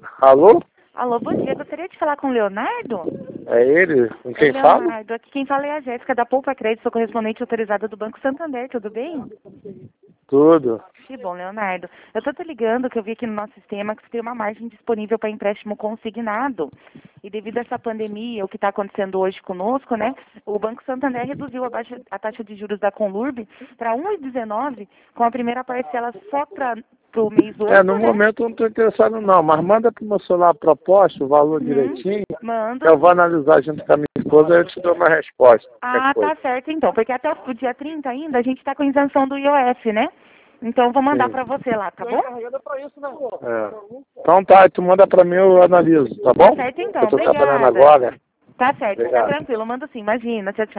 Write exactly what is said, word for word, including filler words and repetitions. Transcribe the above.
Alô? Alô, bom dia. Gostaria de falar com o Leonardo? É ele? Com quem Oi, fala? Leonardo. Aqui quem fala é a Jéssica da Poupa Crédito, sou correspondente autorizada do Banco Santander. Tudo bem? Tudo. Que bom, Leonardo. Eu estou te ligando que eu vi aqui no nosso sistema que você tem uma margem disponível para empréstimo consignado. E devido a essa pandemia, o que está acontecendo hoje conosco, né? O Banco Santander reduziu a, baixa, a taxa de juros da Conlurb para um vírgula dezenove, com a primeira parcela só para o mês oito, É, no né? momento eu não estou interessado não, mas manda pro meu celular a proposta, o valor Uhum. direitinho, Mando. eu vou analisar junto com a minha esposa e eu te dou uma resposta. Ah, tá certo então, porque até o dia trinta ainda a gente está com isenção do I O F, né? Então vou mandar Sim. para você lá, tá bom? É. Então tá, tu manda pra mim, eu analiso, tá bom? Tá certo então, Eu tô trabalhando obrigada. agora. Tá certo, fica Obrigado. tranquilo, mando sim, imagina, tchau, tchau.